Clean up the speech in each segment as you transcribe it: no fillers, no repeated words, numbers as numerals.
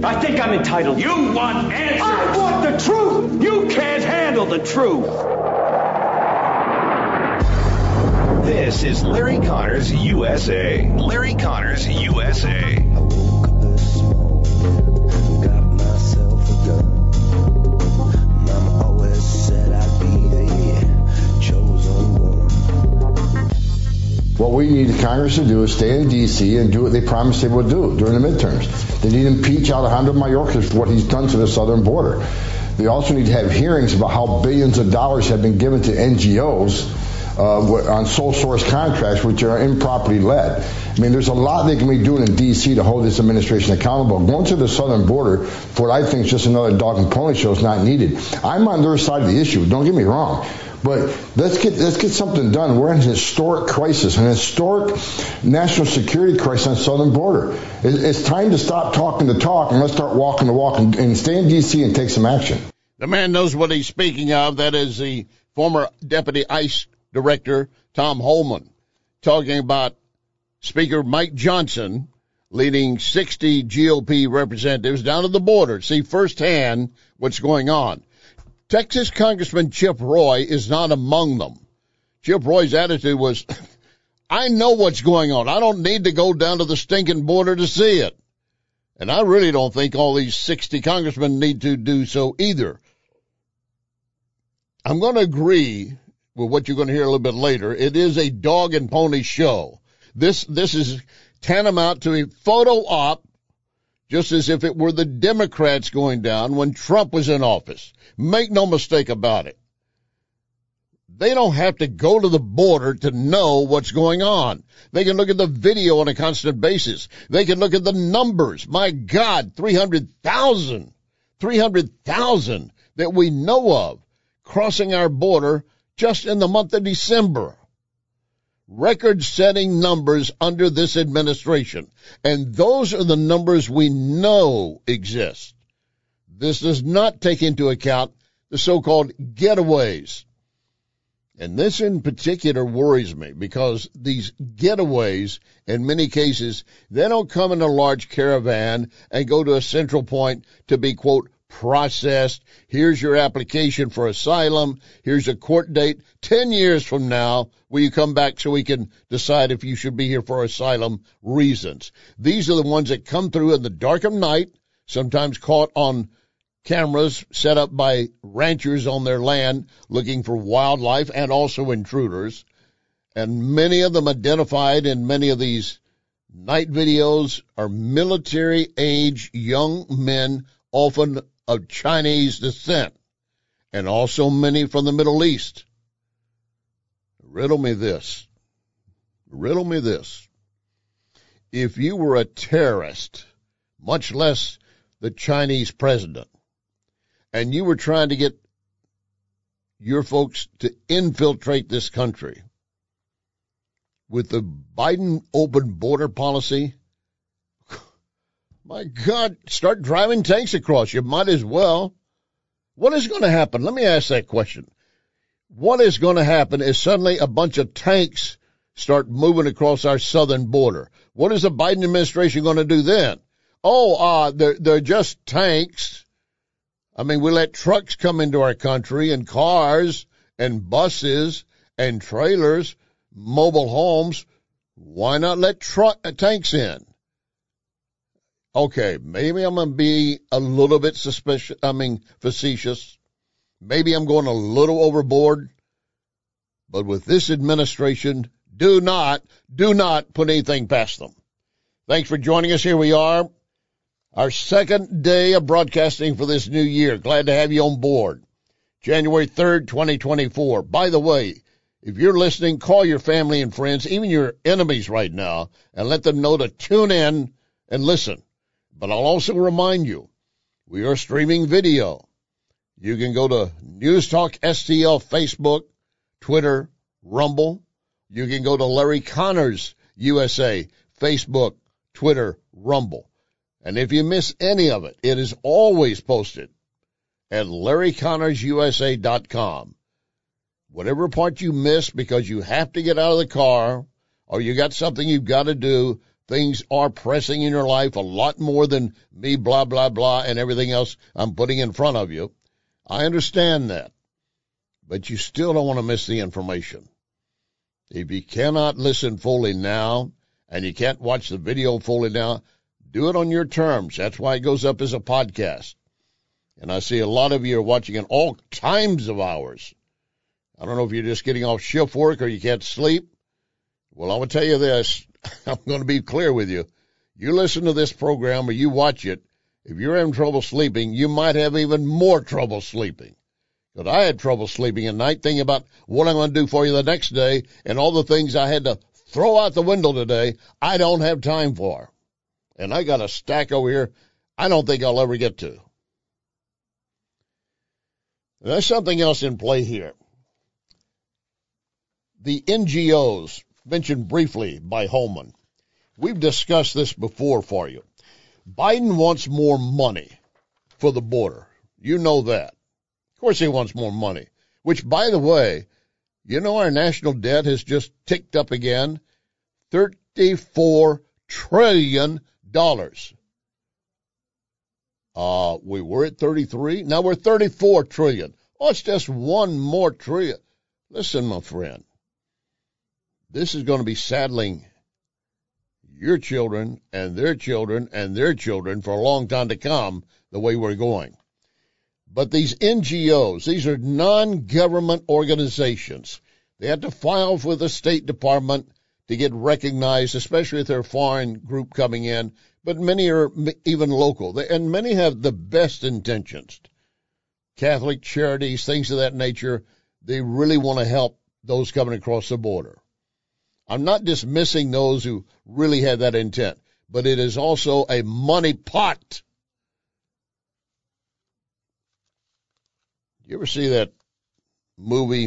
I think I'm entitled. You want answers. I want the truth. You can't handle the truth. This is Larry Connors USA. Larry Connors USA. I woke up this morning, got myself a gun. Mama always said I'd be the chosen one. What we need Congress to do is stay in D.C. and do what they promised they would do during the midterms. They need to impeach Alejandro Mayorkas for what he's done to the southern border. They also need to have hearings about how billions of dollars have been given to NGOs on sole source contracts, which are improperly led. I mean, there's a lot they can be doing in D.C. to hold this administration accountable. Going to the southern border for what I think is just another dog and pony show is not needed. I'm on their side of the issue. Don't get me wrong. But let's get something done. We're in a historic crisis, an historic national security crisis on the southern border. It's time to stop talking the talk and let's start walking the walk and stay in D.C. and take some action. The man knows what he's speaking of. That is the former Deputy ICE Director Tom Homan talking about Speaker Mike Johnson leading 60 GOP representatives down to the border to see firsthand what's going on. Texas Congressman Chip Roy is not among them. Chip Roy's attitude was, I know what's going on. I don't need to go down to the stinking border to see it. And I really don't think all these 60 congressmen need to do so either. I'm going to agree with what you're going to hear a little bit later. It is a dog and pony show. This is tantamount to a photo op, just as if it were the Democrats going down when Trump was in office. Make no mistake about it. They don't have to go to the border to know what's going on. They can look at the video on a constant basis. They can look at the numbers. My God, 300,000 that we know of crossing our border just in the month of December. Record-setting numbers under this administration. And those are the numbers we know exist. This does not take into account the so-called getaways. And this in particular worries me because these getaways, in many cases, they don't come in a large caravan and go to a central point to be, quote, processed. Here's your application for asylum. Here's a court date. 10 years from now, will you come back so we can decide if you should be here for asylum reasons? These are the ones that come through in the dark of night, sometimes caught on cameras set up by ranchers on their land looking for wildlife and also intruders. And many of them identified in many of these night videos are military-age young men, often of Chinese descent, and also many from the Middle East. Riddle me this. If you were a terrorist, much less the Chinese president, and you were trying to get your folks to infiltrate this country with the Biden open border policy, my God, start driving tanks across. You might as well. What is going to happen? Let me ask that question. What is going to happen is suddenly a bunch of tanks start moving across our southern border. What is the Biden administration going to do then? They're just tanks. I mean, we let trucks come into our country and cars and buses and trailers, mobile homes. Why not let tanks in? Okay, maybe I'm going to be a little bit facetious. Maybe I'm going a little overboard. But with this administration, do not put anything past them. Thanks for joining us. Here we are. Our second day of broadcasting for this new year. Glad to have you on board. January 3rd, 2024. By the way, if you're listening, call your family and friends, even your enemies right now, and let them know to tune in and listen. But I'll also remind you, we are streaming video. You can go to News Talk STL Facebook, Twitter, Rumble. You can go to Larry Connors USA, Facebook, Twitter, Rumble. And if you miss any of it, it is always posted at LarryConnorsUSA.com. Whatever part you miss because you have to get out of the car or you got something you've got to do, things are pressing in your life a lot more than me, blah, blah, blah, and everything else I'm putting in front of you. I understand that. But you still don't want to miss the information. If you cannot listen fully now, and you can't watch the video fully now, do it on your terms. That's why it goes up as a podcast. And I see a lot of you are watching in all times of hours. I don't know if you're just getting off shift work or you can't sleep. Well, I will tell you this. I'm going to be clear with you. You listen to this program or you watch it, if you're having trouble sleeping, you might have even more trouble sleeping. But I had trouble sleeping at night thinking about what I'm going to do for you the next day and all the things I had to throw out the window today I don't have time for. And I got a stack over here I don't think I'll ever get to. There's something else in play here. The NGOs, mentioned briefly by Holman. We've discussed this before for you. Biden wants more money for the border. You know that. Of course he wants more money, which, by the way, you know our national debt has just ticked up again, $34 trillion. We were at 33. Now we're 34 trillion. Oh, it's just one more trillion. Listen, my friend, this is going to be saddling your children and their children and their children for a long time to come the way we're going. But these NGOs, these are non-government organizations. They have to file with the State Department to get recognized, especially if they're a foreign group coming in. But many are even local, and many have the best intentions. Catholic charities, things of that nature, they really want to help those coming across the border. I'm not dismissing those who really have that intent, but it is also a money pot. You ever see that movie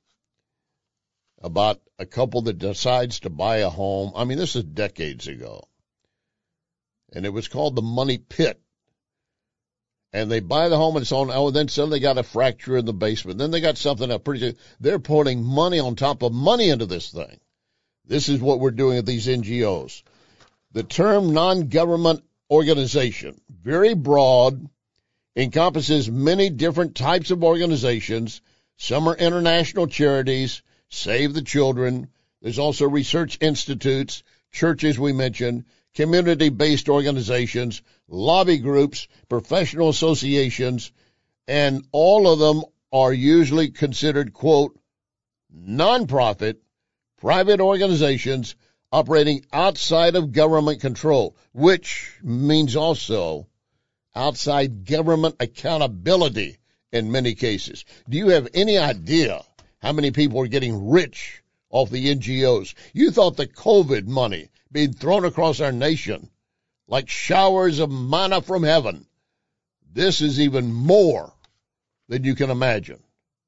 about a couple that decides to buy a home? I mean, this is decades ago. And it was called The Money Pit. And they buy the home and so on. Oh, then suddenly they got a fracture in the basement. Then they got something up. They're putting money on top of money into this thing. This is what we're doing at these NGOs. The term non-government organization, very broad, encompasses many different types of organizations. Some are international charities, Save the Children. There's also research institutes, churches we mentioned, community-based organizations, lobby groups, professional associations, and all of them are usually considered, quote, nonprofit, private organizations operating outside of government control, which means also outside government accountability in many cases. Do you have any idea how many people are getting rich off the NGOs? You thought the COVID money being thrown across our nation like showers of manna from heaven. This is even more than you can imagine.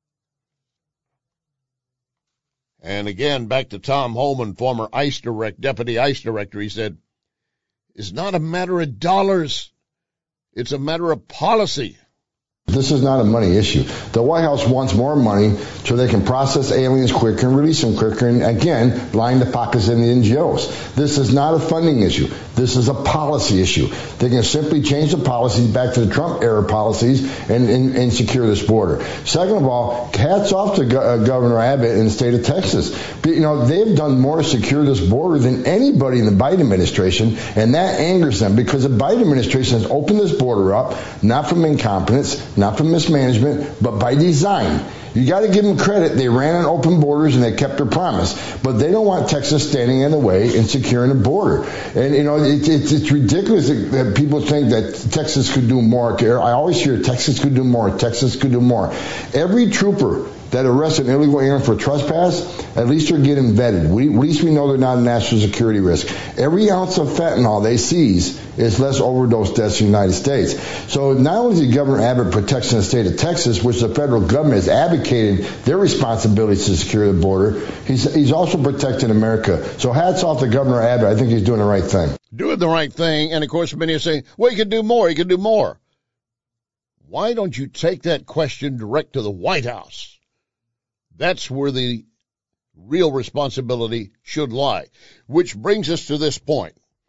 And again, back to Tom Holman, former deputy ICE director, he said, it's not a matter of dollars. It's a matter of policy. This is not a money issue. The White House wants more money so they can process aliens quicker and release them quicker and, again, line the pockets in the NGOs. This is not a funding issue. This is a policy issue. They can simply change the policies back to the Trump-era policies and secure this border. Second of all, hats off to Governor Abbott in the state of Texas. You know, they've done more to secure this border than anybody in the Biden administration, and that angers them because the Biden administration has opened this border up, not from incompetence, not from mismanagement, but by design. You got to give them credit. They ran on open borders and they kept their promise, but they don't want Texas standing in the way in securing the border. And you know, it's ridiculous that people think that Texas could do more. I always hear Texas could do more. Texas could do more. Every trooper that arrests an illegal alien for trespass, at least they're getting vetted. At least we know they're not a national security risk. Every ounce of fentanyl they seize is less overdose deaths in the United States. So not only is Governor Abbott protecting the state of Texas, which the federal government has advocated their responsibilities to secure the border, he's also protecting America. So hats off to Governor Abbott. I think he's doing the right thing. Doing the right thing. And, of course, many are saying, well, he could do more. He could do more. Why don't you take that question direct to the White House? That's where the real responsibility should lie, which brings us to this point.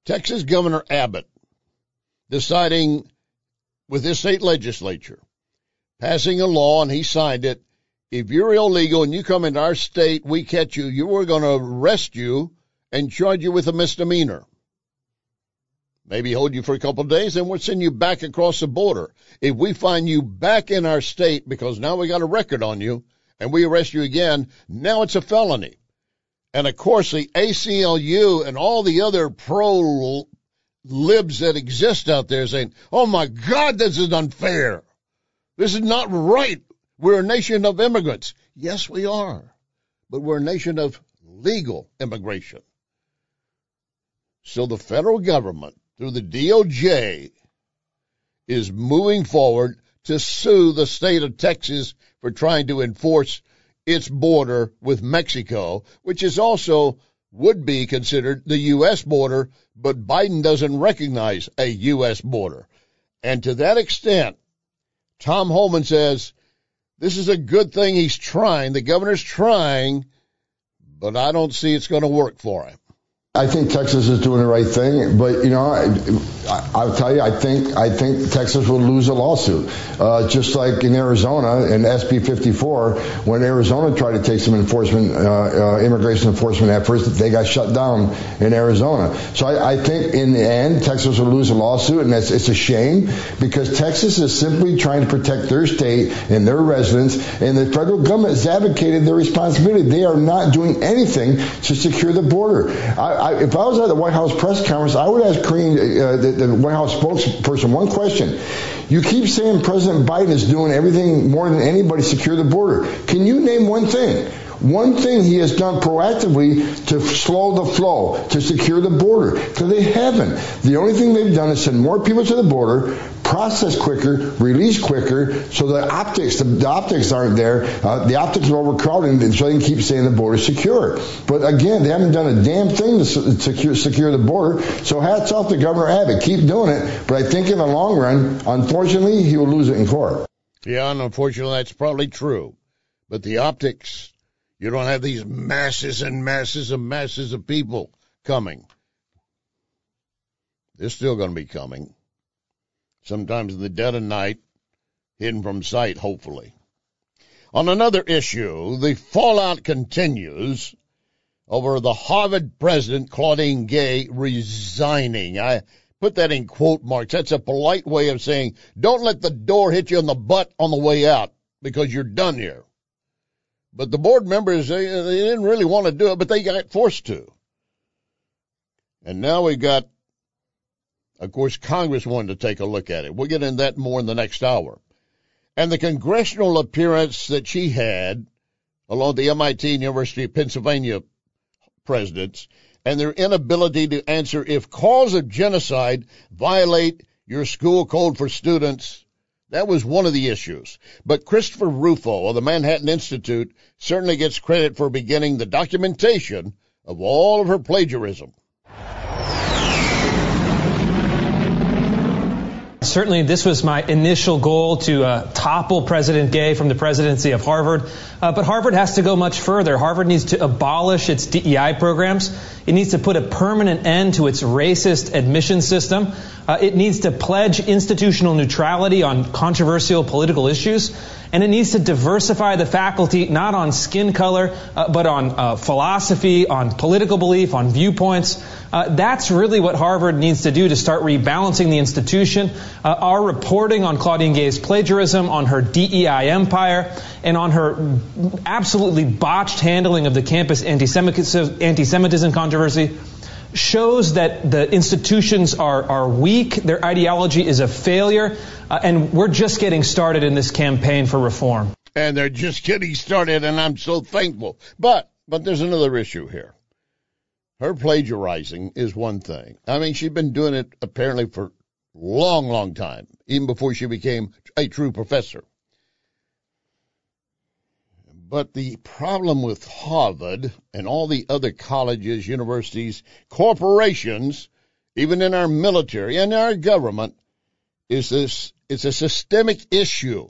Texas Governor Abbott deciding with his state legislature, passing a law, and he signed it, if you're illegal and you come into our state, we catch you, we're going to arrest you and charge you with a misdemeanor. Maybe hold you for a couple of days, and we'll send you back across the border. If we find you back in our state, because now we got a record on you, and we arrest you again, now it's a felony. And, of course, the ACLU and all the other pro-libs that exist out there saying, oh, my God, this is unfair. This is not right. We're a nation of immigrants. Yes, we are. But we're a nation of legal immigration. So the federal government, through the DOJ, is moving forward to sue the state of Texas for trying to enforce its border with Mexico, which is also would be considered the U.S. border, but Biden doesn't recognize a U.S. border. And to that extent, Tom Homan says, this is a good thing he's trying. The governor's trying, but I don't see it's going to work for him. I think Texas is doing the right thing, but I'll tell you, I think Texas will lose a lawsuit, just like in Arizona in SB 54, when Arizona tried to take some immigration enforcement efforts, they got shut down in Arizona. So I think in the end, Texas will lose a lawsuit, and it's a shame because Texas is simply trying to protect their state and their residents, and the federal government has abdicated their responsibility. They are not doing anything to secure the border. If I was at the White House press conference, I would ask Karine, the White House spokesperson, one question. You keep saying President Biden is doing everything more than anybody to secure the border. Can you name one thing? One thing he has done proactively to slow the flow, to secure the border. Because they haven't. The only thing they've done is send more people to the border, process quicker, release quicker, so the optics aren't there. The optics are overcrowded, and so they can keep saying the border is secure. But again, they haven't done a damn thing to secure the border. So hats off to Governor Abbott. Keep doing it. But I think in the long run, unfortunately, he will lose it in court. Yeah, and unfortunately, that's probably true. But the optics, you don't have these masses and masses and masses of people coming. They're still going to be coming. Sometimes in the dead of night, hidden from sight, hopefully. On another issue, the fallout continues over the Harvard president, Claudine Gay, resigning. I put that in quote marks. That's a polite way of saying, don't let the door hit you in the butt on the way out because you're done here. But the board members, they didn't really want to do it, but they got forced to. And now we got, of course, Congress wanted to take a look at it. We'll get into that more in the next hour. And the congressional appearance that she had, along with the MIT and University of Pennsylvania presidents, and their inability to answer if calls of genocide violate your school code for students, that was one of the issues. But Christopher Rufo of the Manhattan Institute certainly gets credit for beginning the documentation of all of her plagiarism. Certainly, this was my initial goal to topple President Gay from the presidency of Harvard. But Harvard has to go much further. Harvard needs to abolish its DEI programs. It needs to put a permanent end to its racist admission system. It needs to pledge institutional neutrality on controversial political issues. And it needs to diversify the faculty, not on skin color, but on philosophy, on political belief, on viewpoints. That's really what Harvard needs to do to start rebalancing the institution. Our reporting on Claudine Gay's plagiarism, on her DEI empire, and on her absolutely botched handling of the campus anti-Semitism controversy shows that the institutions are weak, their ideology is a failure, and we're just getting started in this campaign for reform. And they're just getting started, and I'm so thankful. But there's another issue here. Her plagiarizing is one thing. I mean, she'd been doing it apparently for a long, long time, even before she became a true professor. But the problem with Harvard and all the other colleges, universities, corporations, even in our military and our government, is this: it's a systemic issue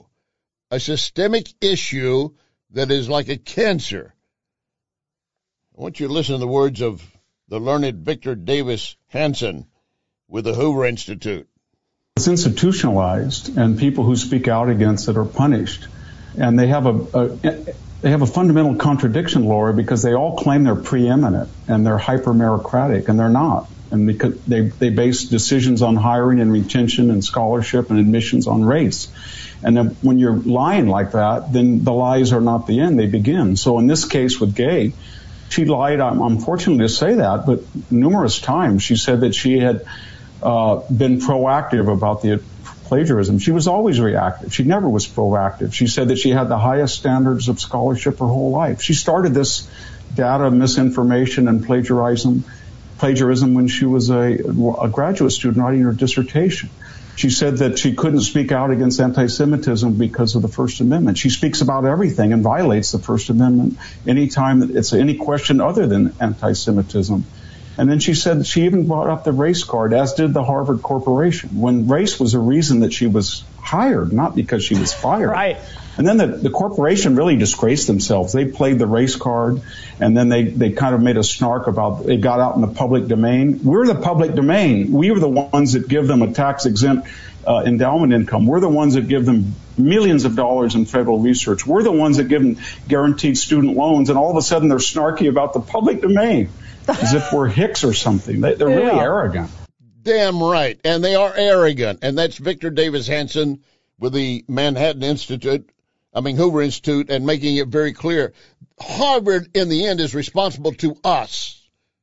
that is like a cancer. I want you to listen to the words of the learned Victor Davis Hanson with the Hoover Institute. It's institutionalized, and people who speak out against it are punished. And they have a fundamental contradiction, Laura, because they all claim they're preeminent and they're hyper-meritocratic, and they're not. And because they base decisions on hiring and retention and scholarship and admissions on race. And then when you're lying like that, then the lies are not the end, they begin. So in this case with Gay, she lied, I'm unfortunate to say that, but numerous times she said that she had been proactive about the plagiarism. She was always reactive. She never was proactive. She said that she had the highest standards of scholarship her whole life. She started this data misinformation and plagiarism when she was a graduate student writing her dissertation. She said that she couldn't speak out against anti-Semitism because of the First Amendment. She speaks about everything and violates the First Amendment anytime it's any question other than anti-Semitism. And then she said that she even brought up the race card, as did the Harvard Corporation, when race was a reason that she was hired, not because she was fired. Right. And then the corporation really disgraced themselves. They played the race card, and then they kind of made a snark about it got out in the public domain. We're the public domain. We are the ones that give them a tax-exempt endowment income. We're the ones that give them millions of dollars in federal research. We're the ones that give them guaranteed student loans, and all of a sudden they're snarky about the public domain, as if we're hicks or something. They're really arrogant. Damn right. And they are arrogant. And that's Victor Davis Hanson with the Hoover Institute, and making it very clear. Harvard, in the end, is responsible to us.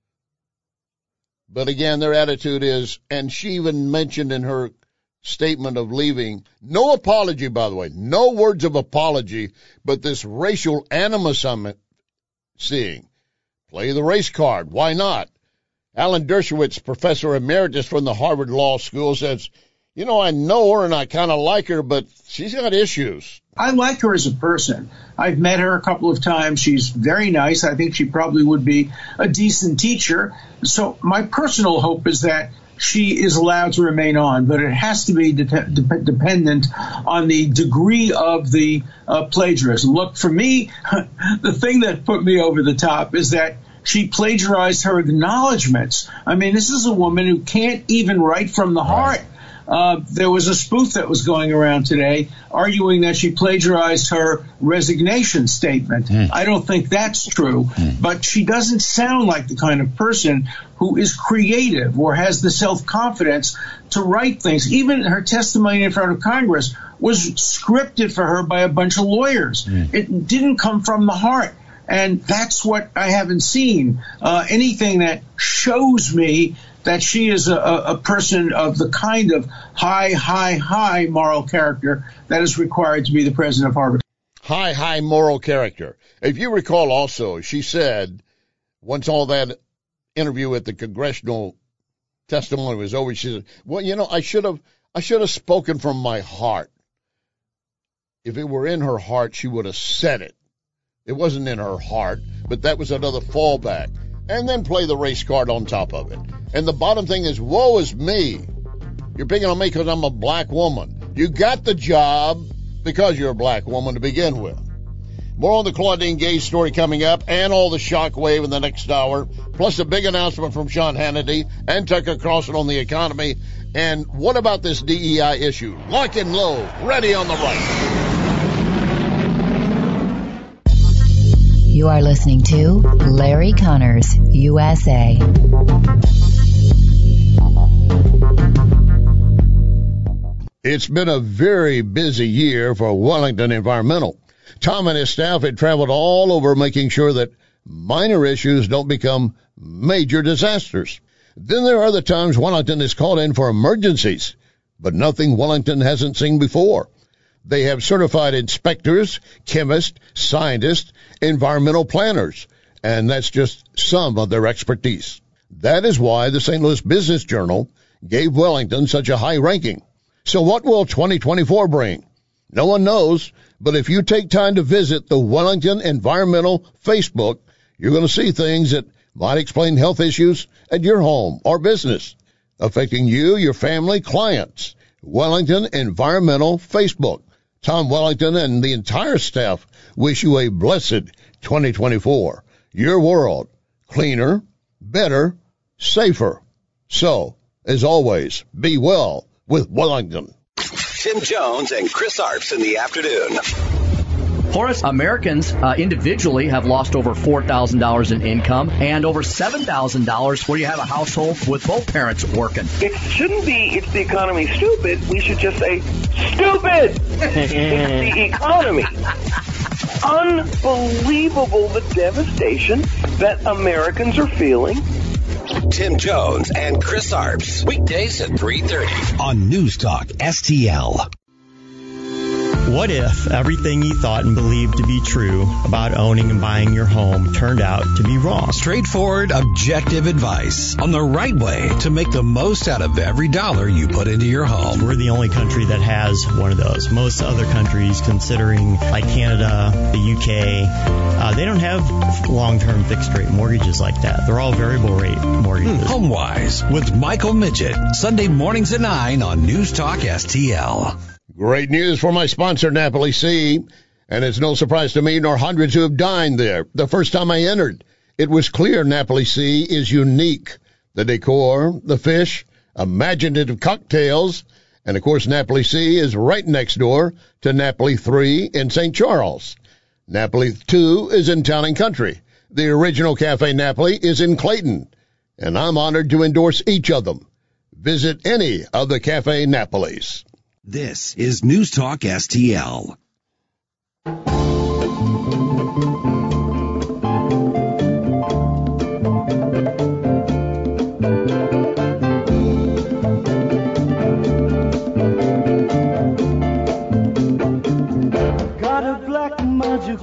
But again, their attitude is, and she even mentioned in her statement of leaving, no apology, by the way, no words of apology, but this racial animus I'm seeing. Play the race card. Why not? Alan Dershowitz, professor emeritus from the Harvard Law School, says, I know her and I kind of like her, but she's got issues. I like her as a person. I've met her a couple of times. She's very nice. I think she probably would be a decent teacher. So my personal hope is that she is allowed to remain on, but it has to be dependent on the degree of the plagiarism. Look, for me, the thing that put me over the top is that she plagiarized her acknowledgments. I mean, this is a woman who can't even write from the heart. There was a spoof that was going around today arguing that she plagiarized her resignation statement. I don't think that's true, but she doesn't sound like the kind of person who is creative or has the self-confidence to write things. Even her testimony in front of Congress was scripted for her by a bunch of lawyers. It didn't come from the heart. And that's what I haven't seen. Anything that shows me that she is a person of the kind of high moral character that is required to be the president of Harvard. High moral character. If you recall also, she said, once all that interview at the congressional testimony was over, she said, well, I should have spoken from my heart. If it were in her heart, she would have said it. It wasn't in her heart, but that was another fallback. And then play the race card on top of it. And the bottom thing is, woe is me. You're picking on me because I'm a black woman. You got the job because you're a black woman to begin with. More on the Claudine Gay story coming up, and all the shockwave in the next hour, plus a big announcement from Sean Hannity and Tucker Carlson on the economy. And what about this DEI issue? Lock and load, ready on the right. You are listening to Larry Connors, USA. It's been a very busy year for Wellington Environmental. Tom and his staff had traveled all over making sure that minor issues don't become major disasters. Then there are other times Wellington is called in for emergencies, but nothing Wellington hasn't seen before. They have certified inspectors, chemists, scientists, environmental planners, and that's just some of their expertise. That is why the St. Louis Business Journal gave Wellington such a high ranking. So what will 2024 bring? No one knows, but if you take time to visit the Wellington Environmental Facebook, you're going to see things that might explain health issues at your home or business, affecting you, your family, clients. Wellington Environmental Facebook. Tom Wellington and the entire staff wish you a blessed 2024. Your world, cleaner, better, safer. So, as always, be well with Wellington. Tim Jones and Chris Arps in the afternoon. Horace, Americans individually have lost over $4,000 in income and over $7,000 where you have a household with both parents working. It shouldn't be, it's the economy stupid. We should just say, stupid! It's the economy. Unbelievable the devastation that Americans are feeling. Tim Jones and Chris Arps. Weekdays at 3:30 on News Talk STL. What if everything you thought and believed to be true about owning and buying your home turned out to be wrong? Straightforward, objective advice on the right way to make the most out of every dollar you put into your home. We're the only country that has one of those. Most other countries, considering like Canada, the UK, they don't have long-term fixed-rate mortgages like that. They're all variable-rate mortgages. HomeWise with Michael Midget. Sunday mornings at 9 on News Talk STL. Great news for my sponsor, Napoli Sea. And it's no surprise to me nor hundreds who have dined there. The first time I entered, it was clear Napoli Sea is unique. The decor, the fish, imaginative cocktails, and of course Napoli Sea is right next door to Napoli 3 in St. Charles. Napoli 2 is in Town and Country. The original Cafe Napoli is in Clayton, and I'm honored to endorse each of them. Visit any of the Cafe Napolis. This is News Talk STL. Got a black magic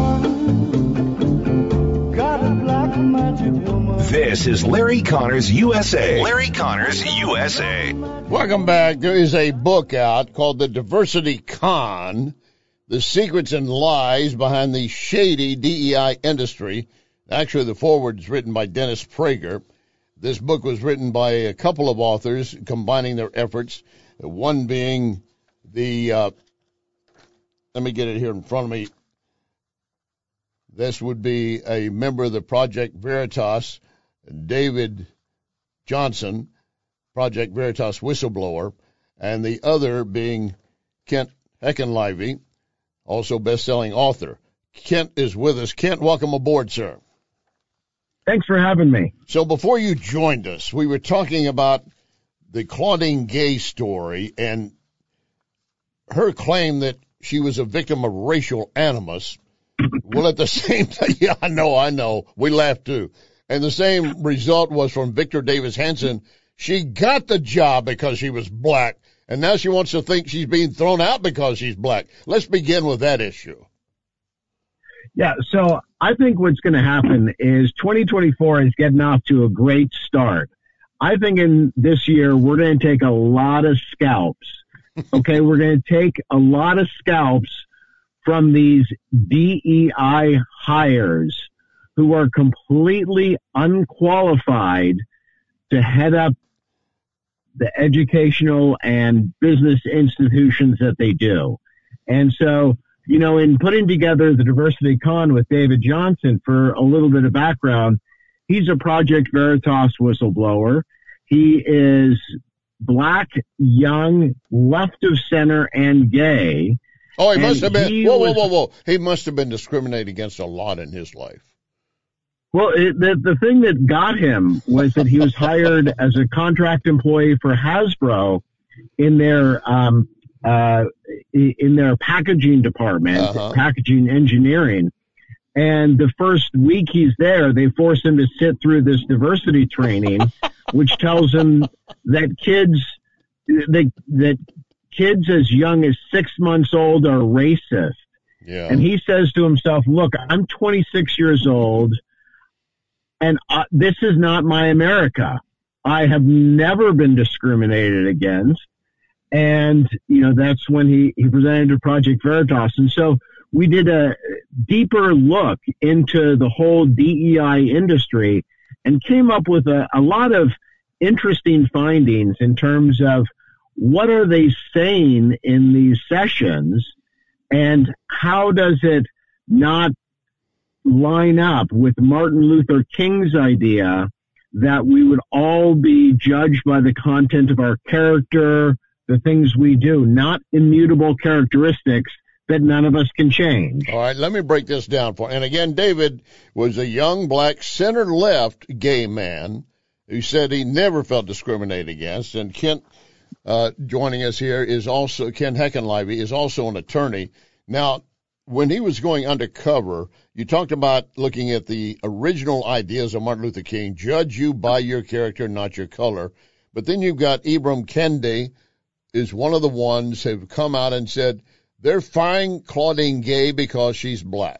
woman. Got a black magic woman. This is Larry Connors USA. Larry Connors USA. Welcome back. There is a book out called The Diversity Con, The Secrets and Lies Behind the Shady DEI Industry. Actually, the foreword is written by Dennis Prager. This book was written by a couple of authors combining their efforts, one being the, let me get it here in front of me. This would be a member of the Project Veritas, David Johnson, Project Veritas whistleblower, and the other being Kent Heckenlivy, also best-selling author. Kent is with us. Kent, welcome aboard, sir. Thanks for having me. So before you joined us, we were talking about the Claudine Gay story and her claim that she was a victim of racial animus. Well, at the same time, yeah, I know. We laughed too. And the same result was from Victor Davis Hanson. She got the job because she was black, and now she wants to think she's being thrown out because she's black. Let's begin with that issue. Yeah, so I think what's going to happen is 2024 is getting off to a great start. I think in this year we're going to take a lot of scalps. Okay, we're going to take a lot of scalps from these DEI hires who are completely unqualified to head up the educational and business institutions that they do. And so, you know, in putting together the Diversity Con with David Johnson, for a little bit of background, he's a Project Veritas whistleblower. He is black, young, left of center, and gay. Oh, he must have been, whoa. He must have been discriminated against a lot in his life. Well, the thing that got him was that he was hired as a contract employee for Hasbro in their packaging department, packaging engineering. And the first week he's there, they force him to sit through this diversity training, which tells him that kids as young as 6 months old are racist. Yeah. And he says to himself, look, I'm 26 years old. And this is not my America. I have never been discriminated against. And, you know, that's when he presented to Project Veritas. And so we did a deeper look into the whole DEI industry and came up with a lot of interesting findings in terms of what are they saying in these sessions and how does it not line up with Martin Luther King's idea that we would all be judged by the content of our character, the things we do, not immutable characteristics that none of us can change. All right, let me break this down for you. And again, David was a young black center-left gay man who said he never felt discriminated against. And Kent, joining us here, is also, Ken Heckenlivy is also an attorney. Now, when he was going undercover, you talked about looking at the original ideas of Martin Luther King, judge you by your character, not your color. But then you've got Ibram Kendi is one of the ones who have come out and said they're firing Claudine Gay because she's black.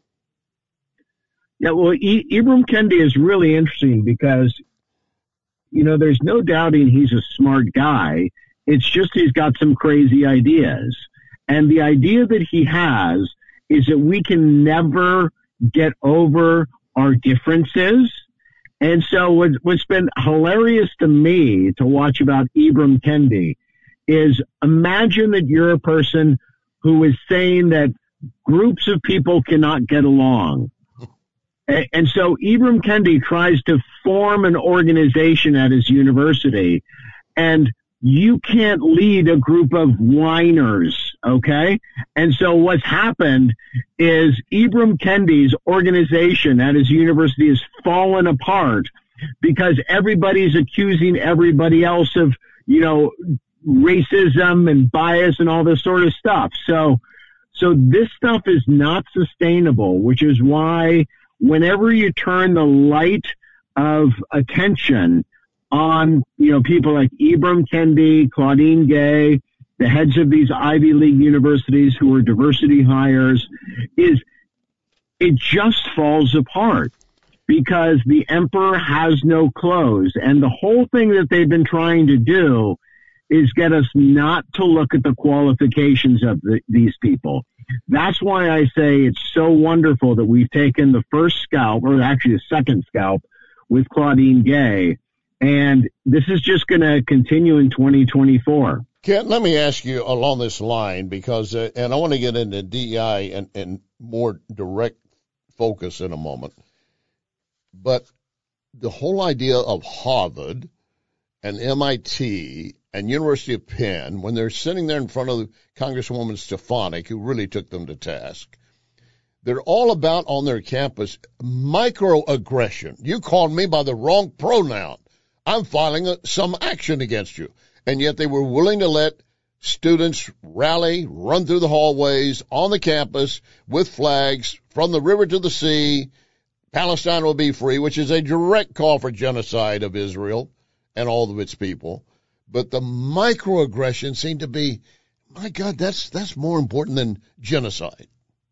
Yeah, well, Ibram Kendi is really interesting because, you know, there's no doubting he's a smart guy. It's just he's got some crazy ideas. And the idea that he has is that we can never get over our differences. And so what's been hilarious to me to watch about Ibram Kendi is imagine that you're a person who is saying that groups of people cannot get along. And so Ibram Kendi tries to form an organization at his university, and you can't lead a group of whiners, okay? And so what's happened is Ibram Kendi's organization at his university has fallen apart because everybody's accusing everybody else of, you know, racism and bias and all this sort of stuff. So this stuff is not sustainable, which is why whenever you turn the light of attention on, you know, people like Ibram Kendi, Claudine Gay, the heads of these Ivy League universities who are diversity hires, it just falls apart because the emperor has no clothes. And the whole thing that they've been trying to do is get us not to look at the qualifications of these people. That's why I say it's so wonderful that we've taken the first scalp, or actually the second scalp, with Claudine Gay. And this is just going to continue in 2024. Kent, let me ask you along this line, because, and I want to get into DEI and more direct focus in a moment. But the whole idea of Harvard and MIT and University of Penn, when they're sitting there in front of Congresswoman Stefanik, who really took them to task, they're all about on their campus microaggression. You called me by the wrong pronoun. I'm filing some action against you. And yet they were willing to let students rally, run through the hallways on the campus with flags from the river to the sea. Palestine will be free, which is a direct call for genocide of Israel and all of its people. But the microaggressions seem to be, my God, that's more important than genocide.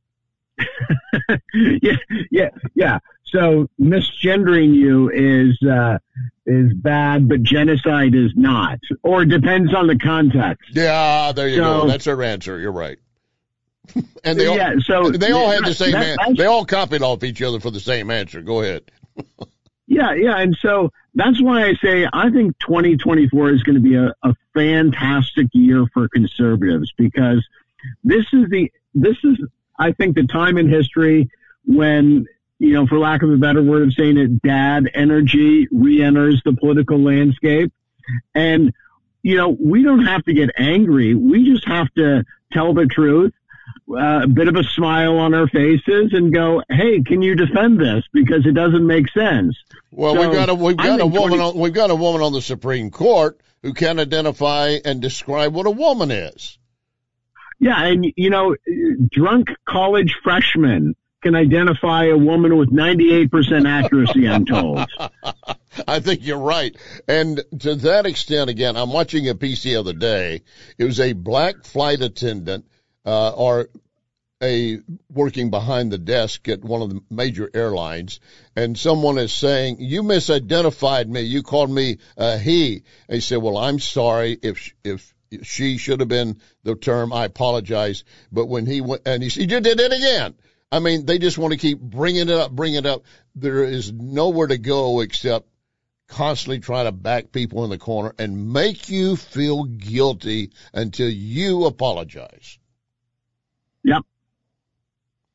Yeah. So misgendering you is bad, but genocide is not, or it depends on the context. Yeah, there you go. That's our answer. You're right. And they all had the same. They all copied off each other for the same answer. Go ahead. Yeah, and so that's why I say I think 2024 is going to be a fantastic year for conservatives, because this is I think the time in history when, you know, for lack of a better word of saying it, dad energy re-enters the political landscape. And, you know, we don't have to get angry. We just have to tell the truth, a bit of a smile on our faces, and go, hey, can you defend this? Because it doesn't make sense. Well, so we've got a woman on the Supreme Court who can identify and describe what a woman is. Yeah, and, you know, drunk college freshmen can identify a woman with 98% accuracy, I'm told. I think you're right. And to that extent, again, I'm watching a piece the other day. It was a black flight attendant or a working behind the desk at one of the major airlines, and someone is saying, you misidentified me. You called me he. And he said, well, I'm sorry if she should have been the term. I apologize. But when he went, and he said, you did it again. I mean, they just want to keep bringing it up. There is nowhere to go except constantly try to back people in the corner and make you feel guilty until you apologize. Yep.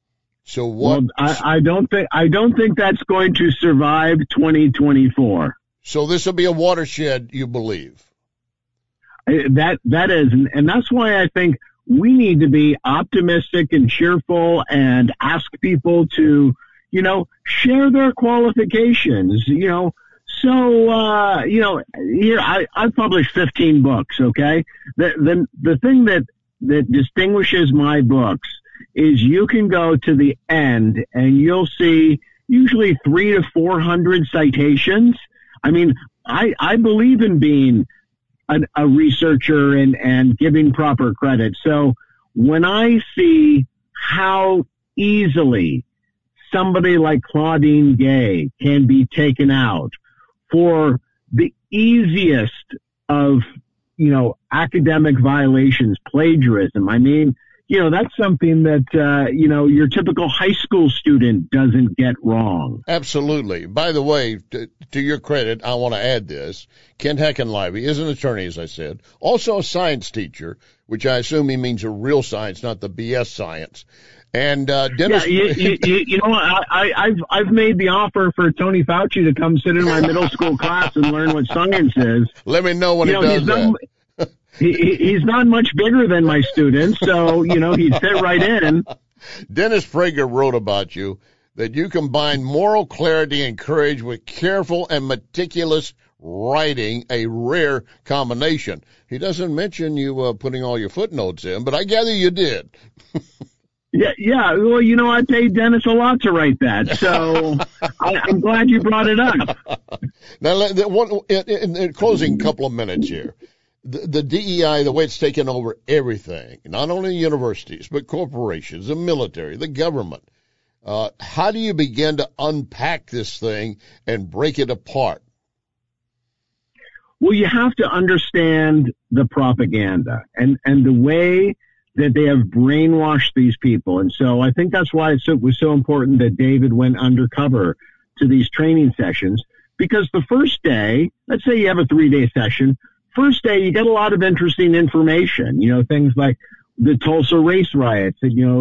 So what? Well, I don't think that's going to survive 2024. So this will be a watershed, you believe? That is, and that's why I think we need to be optimistic and cheerful and ask people to, share their qualifications, So, here I've published 15 books. Okay. The thing that distinguishes my books is you can go to the end and you'll see usually 300 to 400 citations. I mean, I believe in being a researcher and giving proper credit. So when I see how easily somebody like Claudine Gay can be taken out for the easiest of, academic violations, plagiarism. I mean, that's something that, your typical high school student doesn't get wrong. Absolutely. By the way, to your credit, I want to add this. Kent Heckenlivy is an attorney, as I said, also a science teacher, which I assume he means a real science, not the BS science. And Dennis, I've made the offer for Tony Fauci to come sit in my middle school class and learn what science is. Let me know when he does that. He's not much bigger than my students, so, he'd fit right in. Dennis Prager wrote about you that you combine moral clarity and courage with careful and meticulous writing, a rare combination. He doesn't mention you putting all your footnotes in, but I gather you did. Yeah. Well, I paid Dennis a lot to write that, so I'm glad you brought it up. Now, in closing couple of minutes here. The DEI, the way it's taken over everything, not only universities, but corporations, the military, the government. How do you begin to unpack this thing and break it apart? Well, you have to understand the propaganda and the way that they have brainwashed these people. And so I think that's why it was so important that David went undercover to these training sessions, because the first day, let's say you have a 3-day session, first day, you get a lot of interesting information, things like the Tulsa race riots,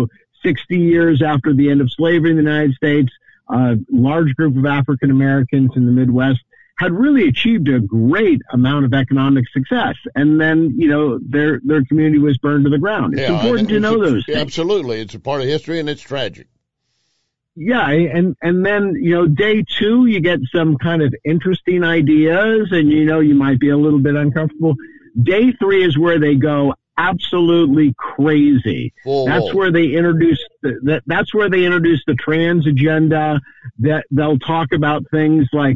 60 years after the end of slavery in the United States, a large group of African Americans in the Midwest had really achieved a great amount of economic success. And then, their community was burned to the ground. It's important to know those things. Absolutely. It's a part of history and it's tragic. Yeah, and then, day 2, you get some kind of interesting ideas and, you might be a little bit uncomfortable. Day 3 is where they go absolutely crazy. That's where they introduce that's where they introduce the trans agenda. That they'll talk about things like,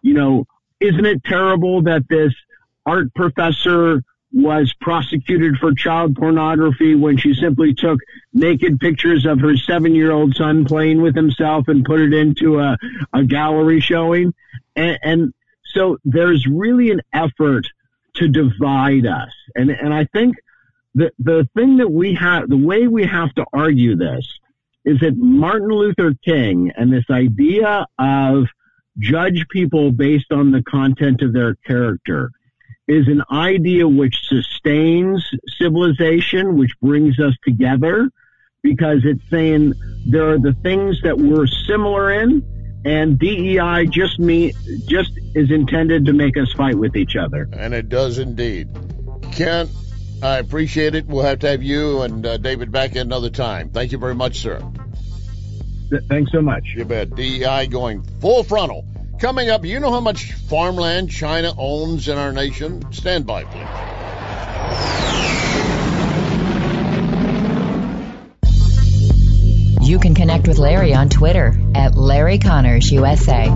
isn't it terrible that this art professor was prosecuted for child pornography when she simply took naked pictures of her 7-year-old son playing with himself and put it into a gallery showing. And so there's really an effort to divide us. And I think the thing that the way we have to argue this is that Martin Luther King and this idea of judge people based on the content of their character is an idea which sustains civilization, which brings us together, because it's saying there are the things that we're similar in, and DEI just is intended to make us fight with each other. And it does indeed. Kent, I appreciate it. We'll have to have you and David back in another time. Thank you very much, sir. Thanks so much. You bet. DEI going full frontal. Coming up, you know how much farmland China owns in our nation? Stand by, please. You can connect with Larry on Twitter at Larry Connors USA.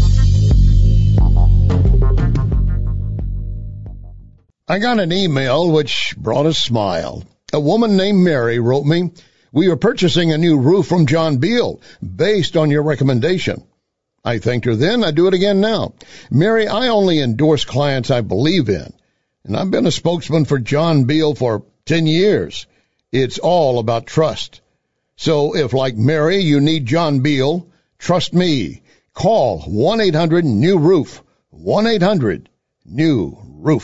I got an email which brought a smile. A woman named Mary wrote me, "We are purchasing a new roof from John Beal based on your recommendation." I thanked her then. I do it again now. Mary, I only endorse clients I believe in, and I've been a spokesman for John Beal for 10 years. It's all about trust. So if, like Mary, you need John Beal, trust me. Call 1-800-NEW-ROOF, 1-800-NEW-ROOF.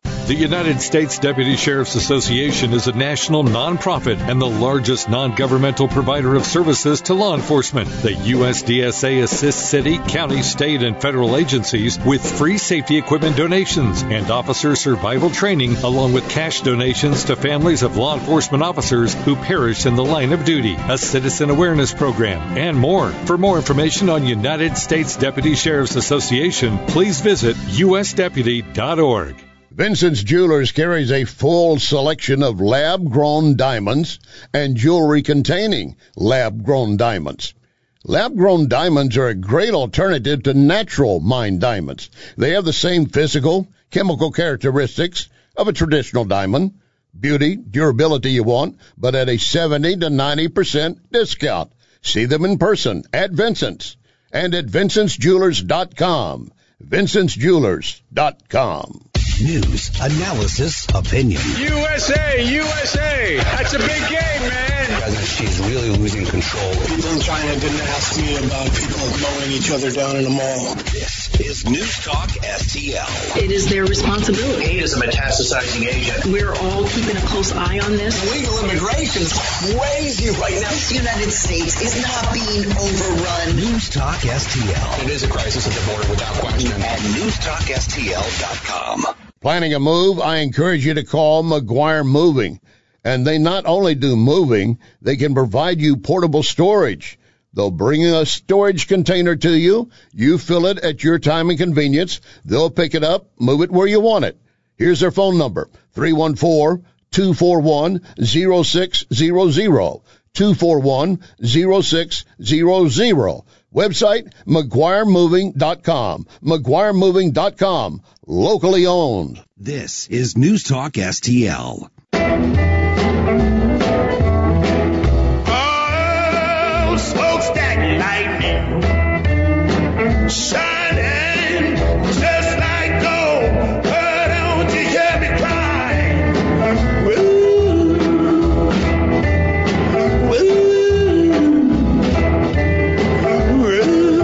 The United States Deputy Sheriff's Association is a national nonprofit and the largest non-governmental provider of services to law enforcement. The USDSA assists city, county, state, and federal agencies with free safety equipment donations and officer survival training, along with cash donations to families of law enforcement officers who perished in the line of duty, a citizen awareness program, and more. For more information on United States Deputy Sheriff's Association, please visit usdeputy.org. Vincent's Jewelers carries a full selection of lab-grown diamonds and jewelry containing lab-grown diamonds. Lab-grown diamonds are a great alternative to natural mined diamonds. They have the same physical, chemical characteristics of a traditional diamond, beauty, durability you want, but at a 70 to 90% discount. See them in person at Vincent's and at VincentsJewelers.com. VincentsJewelers.com. News, analysis, opinion. USA, USA! That's a big game, man! She's really losing control. People in China didn't ask me about people mowing each other down in the mall. This is News Talk STL. It is their responsibility. Hate is a metastasizing agent. We're all keeping a close eye on this. Illegal immigration is crazy right now. This United States is not being overrun. News Talk STL. It is a crisis at the border without question. At newstalkstl.com. Planning a move? I encourage you to call McGuire Moving. And they not only do moving, they can provide you portable storage. They'll bring a storage container to you. You fill it at your time and convenience. They'll pick it up, move it where you want it. Here's their phone number, 314-241-0600. 241-0600. Website, McGuireMoving.com. McGuireMoving.com. Locally owned. This is News Talk STL. Oh, smokestack lightning, shining just like gold. Oh, don't you hear me crying? Woo, woo,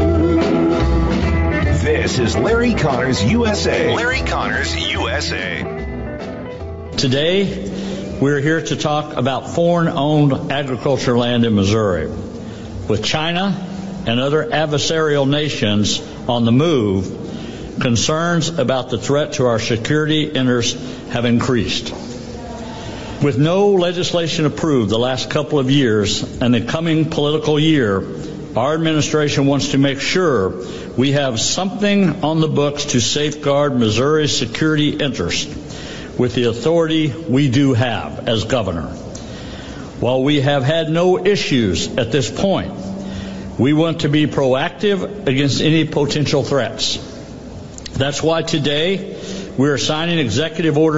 woo. This is Larry Connors USA. Larry Connors USA. Today, we're here to talk about foreign-owned agriculture land in Missouri. With China and other adversarial nations on the move, concerns about the threat to our security interests have increased. With no legislation approved the last couple of years and the coming political year, our administration wants to make sure we have something on the books to safeguard Missouri's security interests with the authority we do have as governor. While we have had no issues at this point, we want to be proactive against any potential threats. That's why today we are signing Executive Order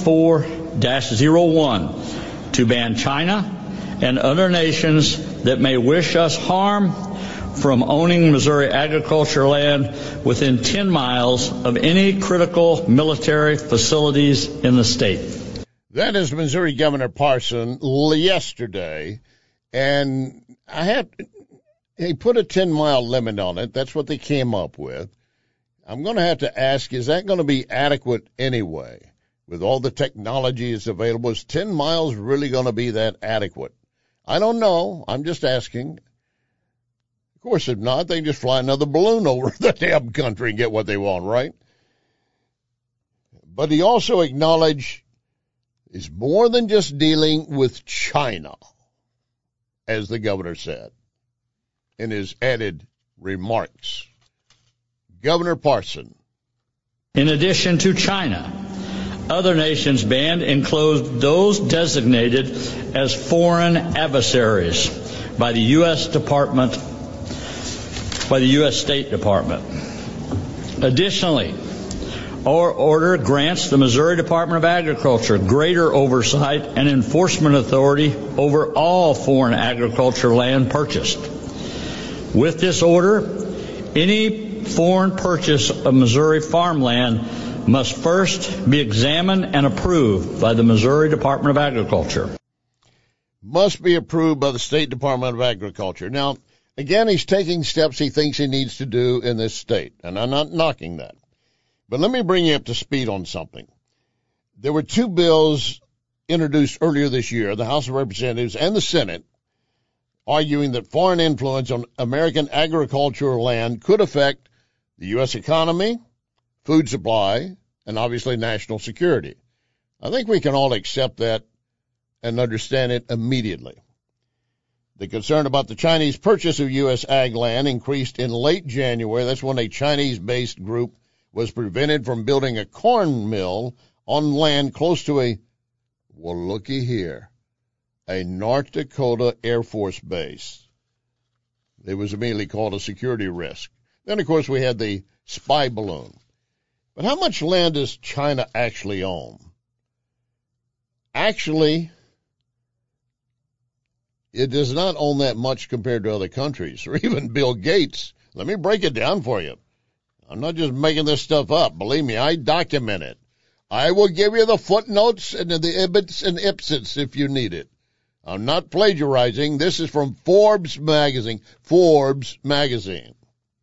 24-01 to ban China and other nations that may wish us harm from owning Missouri agriculture land within 10 miles of any critical military facilities in the state. That is Missouri Governor Parson yesterday, and he put a 10-mile limit on it. That's what they came up with. I'm going to have to ask, is that going to be adequate anyway? With all the technology that's available, is 10 miles really going to be that adequate? I don't know. I'm just asking. Of course, if not, they can just fly another balloon over the damn country and get what they want, right? But he also acknowledged it's more than just dealing with China, as the governor said in his added remarks. Governor Parson. In addition to China, other nations banned and closed those designated as foreign adversaries by the U.S. State Department. Additionally, our order grants the Missouri Department of Agriculture greater oversight and enforcement authority over all foreign agriculture land purchased. With this order, any foreign purchase of Missouri farmland must first be examined and approved by the Missouri Department of Agriculture. Must be approved by the State Department of Agriculture. Now, again, he's taking steps he thinks he needs to do in this state, and I'm not knocking that. But let me bring you up to speed on something. There were two bills introduced earlier this year, the House of Representatives and the Senate, arguing that foreign influence on American agricultural land could affect the U.S. economy, food supply, and obviously national security. I think we can all accept that and understand it immediately. The concern about the Chinese purchase of U.S. ag land increased in late January. That's when a Chinese-based group was prevented from building a corn mill on land close to a North Dakota Air Force base. It was immediately called a security risk. Then, of course, we had the spy balloon. But how much land does China actually own? Actually, it does not own that much compared to other countries, or even Bill Gates. Let me break it down for you. I'm not just making this stuff up. Believe me, I document it. I will give you the footnotes and the ibits and ipsits if you need it. I'm not plagiarizing. This is from Forbes magazine. Forbes magazine.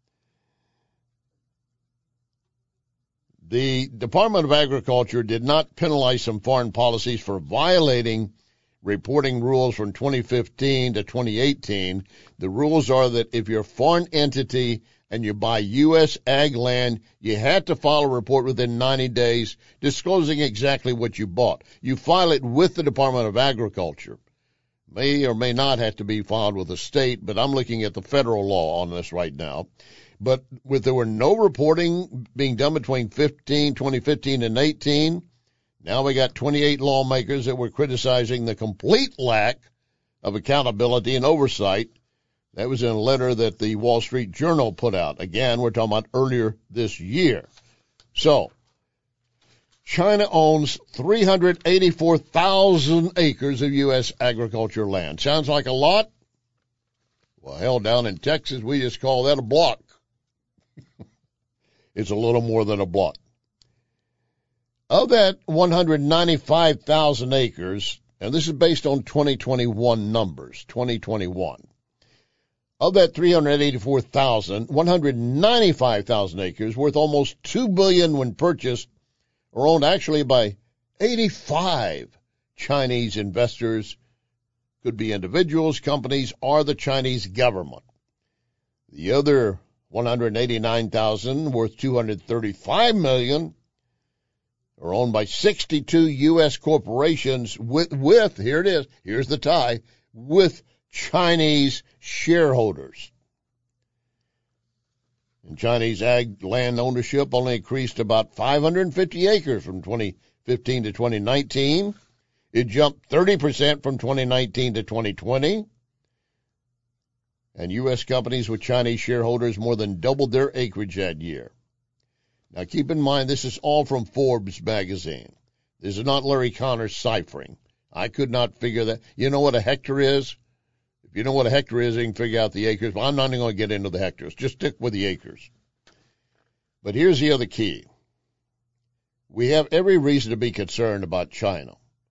The Department of Agriculture did not penalize some foreign policies for violating reporting rules from 2015 to 2018. The rules are that if you're a foreign entity and you buy U.S. ag land, you have to file a report within 90 days disclosing exactly what you bought. You file it with the Department of Agriculture. May or may not have to be filed with the state, but I'm looking at the federal law on this right now. But there were no reporting being done between 2015 and 18. Now we got 28 lawmakers that were criticizing the complete lack of accountability and oversight. That was in a letter that the Wall Street Journal put out. Again, we're talking about earlier this year. So, China owns 384,000 acres of U.S. agriculture land. Sounds like a lot? Well, hell, down in Texas, we just call that a block. It's a little more than a block. Of that 195,000 acres, and this is based on 2021 numbers, 2021. Of that 384,000, 195,000 acres, worth almost $2 billion when purchased, are owned actually by 85 Chinese investors, could be individuals, companies, or the Chinese government. The other 189,000, worth $235 million, are owned by 62 U.S. corporations with, here it is, here's the tie, with Chinese shareholders. And Chinese ag land ownership only increased about 550 acres from 2015 to 2019. It jumped 30% from 2019 to 2020. And U.S. companies with Chinese shareholders more than doubled their acreage that year. Now, keep in mind, this is all from Forbes magazine. This is not Larry Connor ciphering. I could not figure that. You know what a hectare is? If you know what a hectare is, you can figure out the acres. But I'm not even going to get into the hectares. Just stick with the acres. But here's the other key. We have every reason to be concerned about China.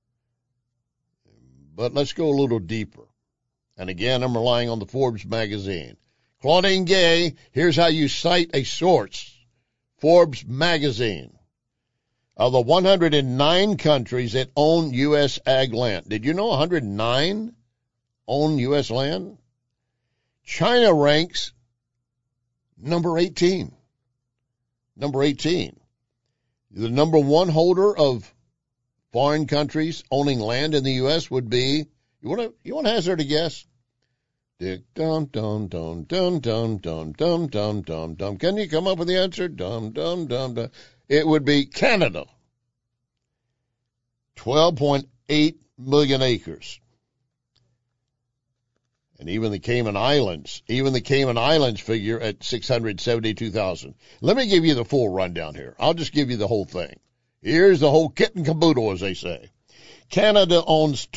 But let's go a little deeper. And again, I'm relying on the Forbes magazine. Claudine Gay, here's how you cite a source. Forbes magazine. Of the 109 countries that own U.S. ag land, did you know 109 own U.S. land? China ranks number 18. Number 18. The number one holder of foreign countries owning land in the U.S. would be, you want to hazard a guess? Dick, dum, dum, dum, dum, dum, dum, dum, dum, dum, dum. Can you come up with the answer? Dum, dum, dum, dum. It would be Canada. 12.8 million acres. And even the Cayman Islands figure at 672,000. Let me give you the full rundown here. I'll just give you the whole thing. Here's the whole kit and caboodle, as they say. Canada owns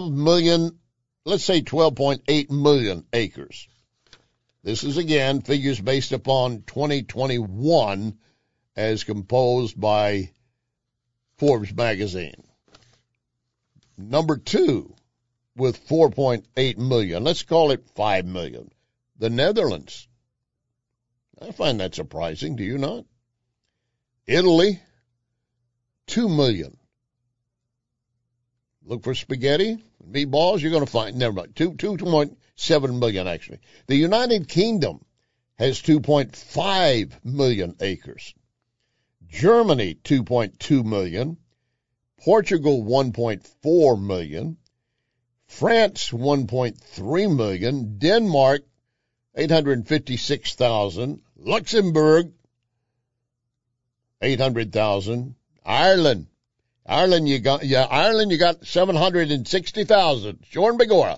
12.8 million acres. This is, again, figures based upon 2021 as composed by Forbes magazine. Number two, with 4.8 million, let's call it 5 million, the Netherlands. I find that surprising, do you not? Italy, 2 million. Look for spaghetti, meatballs, you're going to find, never mind, 2.7 million actually. The United Kingdom has 2.5 million acres. Germany, 2.2 million. Portugal, 1.4 million. France, 1.3 million. Denmark, 856,000. Luxembourg, 800,000. Ireland, you got 760,000. Sean Begora.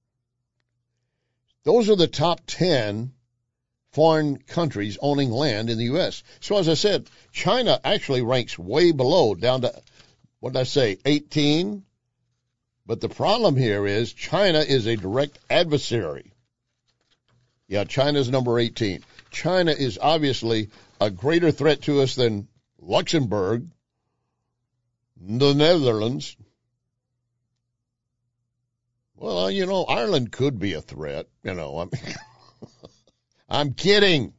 Those are the top 10 foreign countries owning land in the U.S. So as I said, China actually ranks way below, down to, 18? But the problem here is China is a direct adversary. Yeah, China's number 18. China is obviously a greater threat to us than Luxembourg, the Netherlands. Well, Ireland could be a threat. I'm kidding.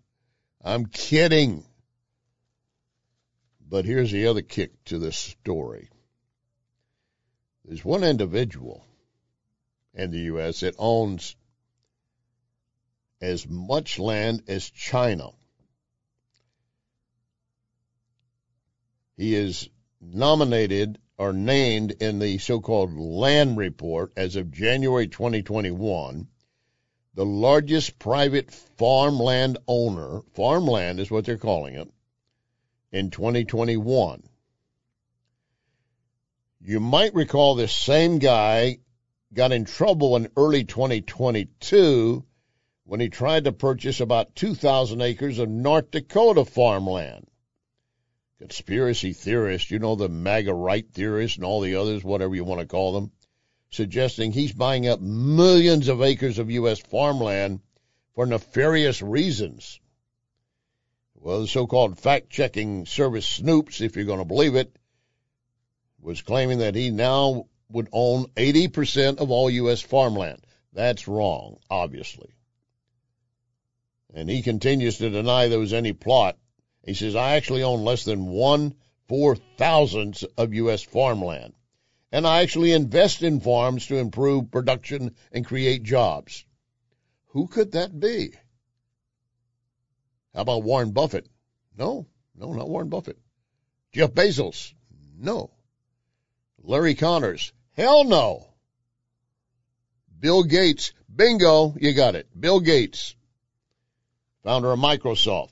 But here's the other kick to this story. There's one individual in the U.S. that owns as much land as China. He is nominated or named in the so-called Land Report as of January 2021, the largest private farmland owner, farmland is what they're calling it, in 2021. You might recall this same guy got in trouble in early 2022 when he tried to purchase about 2,000 acres of North Dakota farmland. Conspiracy theorists, the MAGA right theorists and all the others, whatever you want to call them, suggesting he's buying up millions of acres of U.S. farmland for nefarious reasons. Well, the so-called fact-checking service Snoops, if you're going to believe it, was claiming that he now would own 80% of all U.S. farmland. That's wrong, obviously. And he continues to deny there was any plot. He says, I actually own less than 1/4,000th of U.S. farmland. And I actually invest in farms to improve production and create jobs. Who could that be? How about Warren Buffett? No, not Warren Buffett. Jeff Bezos? No. Larry Connors? Hell no. Bill Gates? Bingo, you got it. Bill Gates, founder of Microsoft.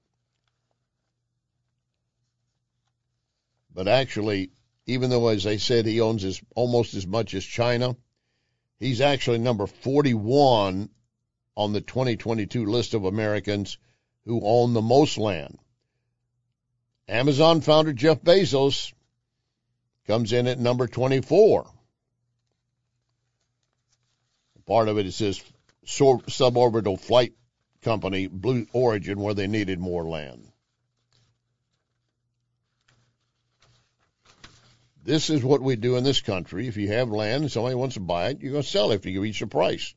But actually, even though, as I said, he owns almost as much as China, he's actually number 41 on the 2022 list of Americans who own the most land. Amazon founder Jeff Bezos comes in at number 24. Part of it says suborbital flight company, Blue Origin, where they needed more land. This is what we do in this country. If you have land and somebody wants to buy it, you're going to sell it if you reach a price.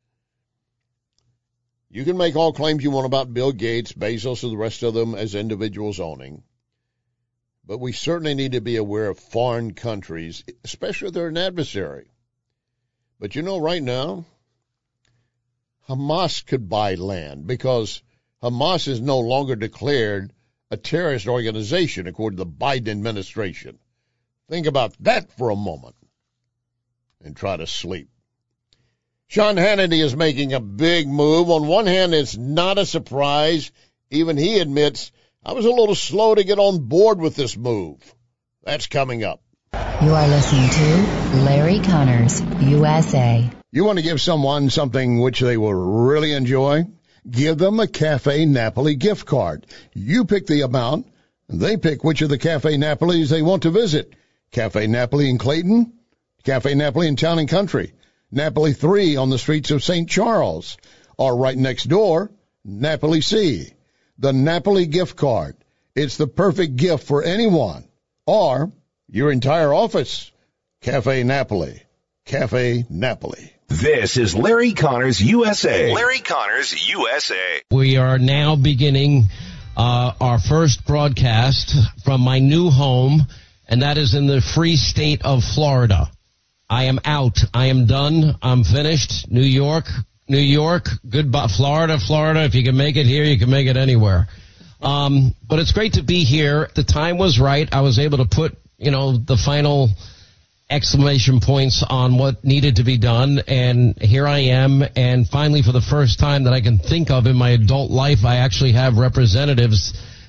You can make all claims you want about Bill Gates, Bezos, or the rest of them as individuals owning. But we certainly need to be aware of foreign countries, especially if they're an adversary. But right now, Hamas could buy land because Hamas is no longer declared a terrorist organization, according to the Biden administration. Think about that for a moment and try to sleep. Sean Hannity is making a big move. On one hand, it's not a surprise. Even he admits, I was a little slow to get on board with this move. That's coming up. You are listening to Larry Connors, USA. You want to give someone something which they will really enjoy? Give them a Cafe Napoli gift card. You pick the amount, and they pick which of the Cafe Napolis they want to visit. Cafe Napoli in Clayton, Cafe Napoli in Town and Country, Napoli 3 on the streets of St. Charles, or right next door, Napoli C. The Napoli gift card. It's the perfect gift for anyone, or your entire office. Cafe Napoli. Cafe Napoli. This is Larry Connors, USA. Larry Connors, USA. We are now beginning our first broadcast from my new home, and that is in the free state of Florida. I am out. I am done. I'm finished. New York, goodbye. Florida, if you can make it here, you can make it anywhere. But it's great to be here. The time was right. I was able to put, the final exclamation points on what needed to be done, and here I am. And finally, for the first time that I can think of in my adult life, I actually have representatives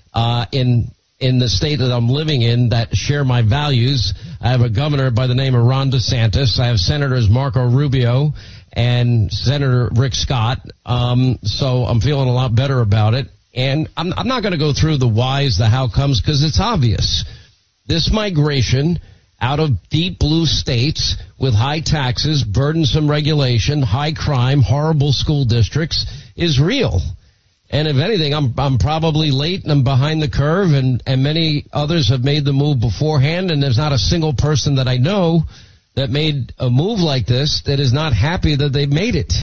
in the state that I'm living in that share my values. I have a governor by the name of Ron DeSantis. I have Senators Marco Rubio and Senator Rick Scott. So I'm feeling a lot better about it. And I'm not going to go through the whys, the how comes, because it's obvious. This migration out of deep blue states with high taxes, burdensome regulation, high crime, horrible school districts is real. And if anything, I'm probably late and I'm behind the curve, and many others have made the move beforehand, and there's not a single person that I know that made a move like this that is not happy that they've made it.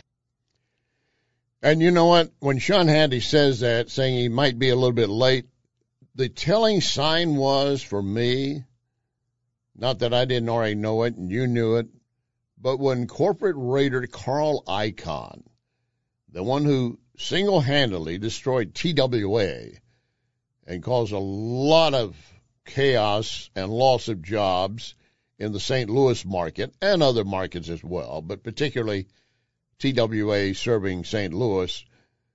And you know what? When Sean Hannity says that, saying he might be a little bit late, the telling sign was for me, not that I didn't already know it and you knew it, but when corporate raider Carl Icahn, the one who single-handedly destroyed TWA and caused a lot of chaos and loss of jobs in the St. Louis market and other markets as well, but particularly TWA serving St. Louis,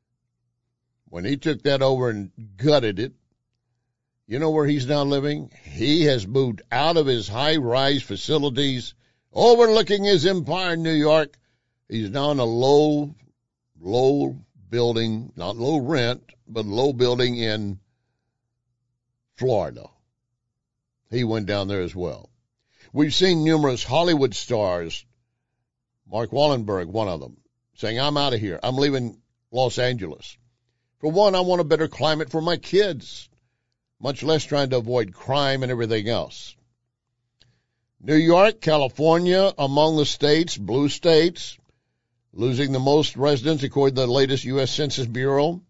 when he took that over and gutted it, you know where he's now living? He has moved out of his high-rise facilities overlooking his empire in New York. He's now in a low building, not low rent, but low building in Florida. He went down there as well. We've seen numerous Hollywood stars, Mark Wallenberg, one of them, saying, I'm out of here. I'm leaving Los Angeles. For one, I want a better climate for my kids, much less trying to avoid crime and everything else. New York, California, among the states, blue states, losing the most residents according to the latest U.S. Census Bureau.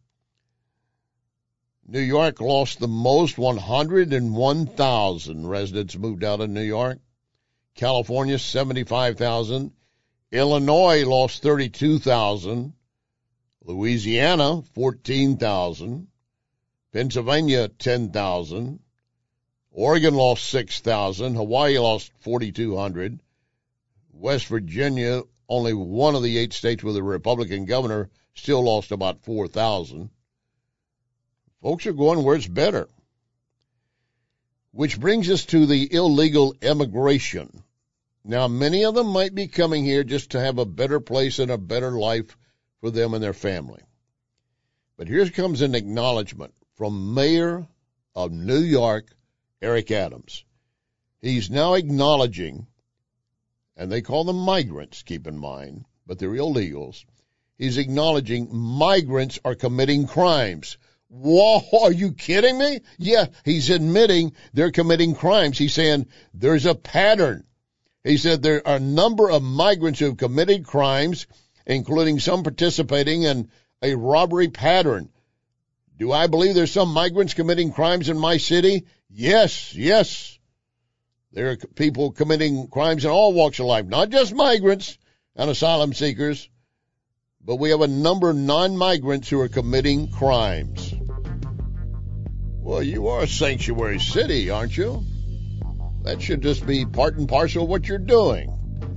New York lost the most, 101,000 residents moved out of New York. California, 75,000. Illinois lost 32,000. Louisiana, 14,000. Pennsylvania, 10,000. Oregon lost 6,000. Hawaii lost 4,200. West Virginia, only one of the 8 states with a Republican governor, still lost about 4,000. Folks are going where it's better. Which brings us to the illegal immigration. Now, many of them might be coming here just to have a better place and a better life for them and their family. But here comes an acknowledgement from Mayor of New York, Eric Adams. He's now acknowledging, and they call them migrants, keep in mind, but they're illegals. He's acknowledging migrants are committing crimes. Whoa, are you kidding me? Yeah, he's admitting they're committing crimes. He's saying there's a pattern. He said there are a number of migrants who have committed crimes, including some participating in a robbery pattern. Do I believe there's some migrants committing crimes in my city? Yes. There are people committing crimes in all walks of life, not just migrants and asylum seekers, but we have a number of non-migrants who are committing crimes. Well, you are a sanctuary city, aren't you? That should just be part and parcel of what you're doing.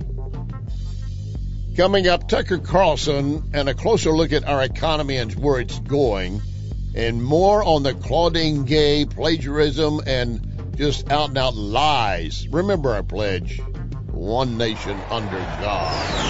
Coming up, Tucker Carlson and a closer look at our economy and where it's going, and more on the Claudine Gay plagiarism and just out-and-out lies. Remember our pledge, one nation under God.